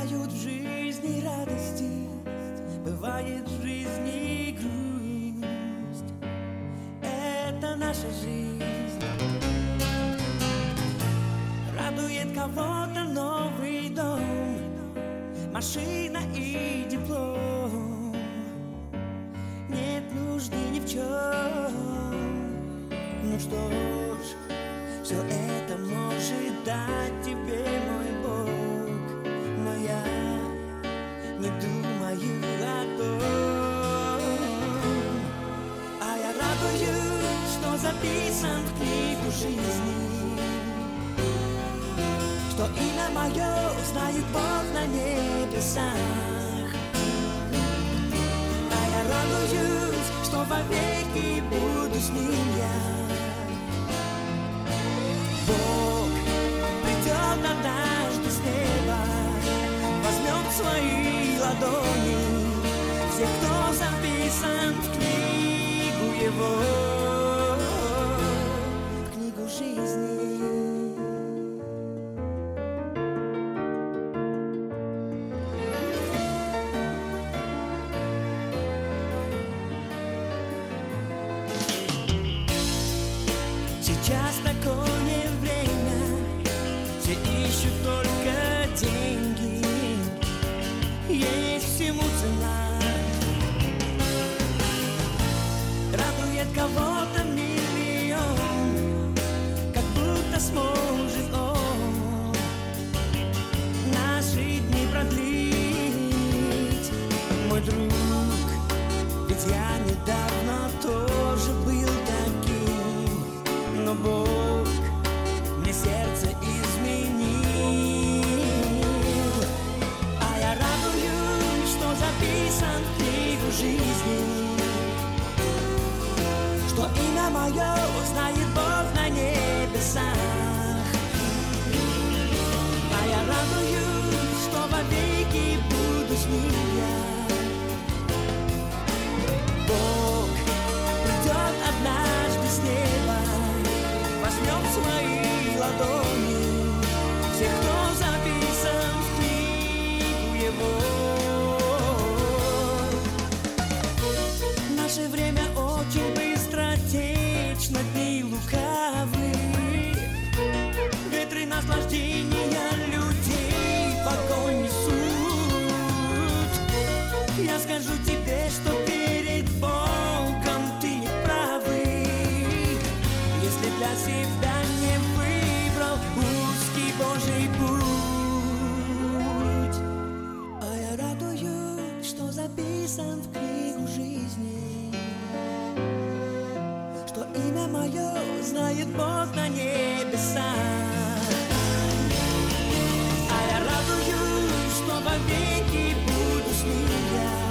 Бывают в жизни радости, бывает в жизни грусть. Это наша жизнь. Радует кого-то новый дом, машина и диплом. Нет нужды ни в чем. Ну что ж, все это может дать тебе мой Бог, но я не думаю о том. А я радуюсь, что записан в книгу жизни, что имя мое знает Бог на небесах. А я радуюсь, что вовеки буду с ним я. Бог придет однажды с неба, возьмет в свои ладони всех, кто записан в книгу его, в книгу жизни. Сейчас такое время, все ищут только деньги, есть всему цена. Радует кого-то миллион, как будто сможет он наши дни продлить. Мой друг, ведь я недавно тоже был таким, но Бог мне сердце изменил. А я радуюсь, что записан в книгу жизни, что имя мое знает Бог на небесах. А я радуюсь, что вовеки буду с ним я. Бог придет однажды с неба, возьмем в свои ладони всех, кто записан в книгу его. Наше время очень быстротечно, дни лукавы, ветры наслаждения людей в огонь несут. Я скажу тебе, что перед Богом ты не правый, если для себя не выбрал узкий Божий путь. А я радуюсь, что записан в книгу жизни, что имя мое знает Бог на небесах. А я радуюсь, что вовеки буду с ним я.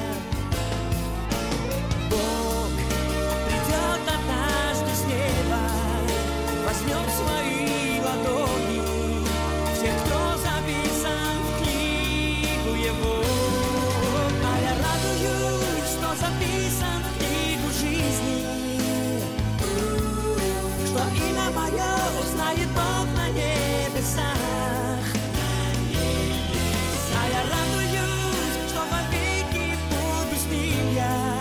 Бог придет однажды с неба, возьмем в свои ладони всех, кто записан в книгу его. А я радуюсь, что записан в книгу жизни, что имя мое знает Бог на небесах. А я радуюсь, что вовеки буду с ним я.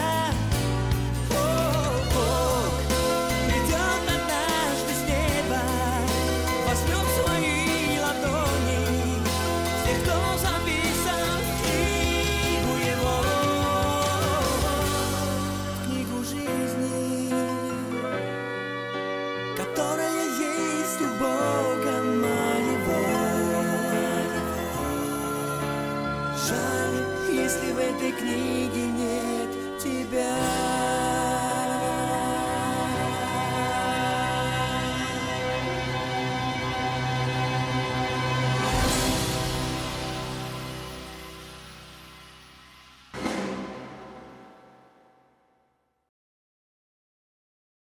Которая есть у Бога моего. Жаль, если в этой книге нет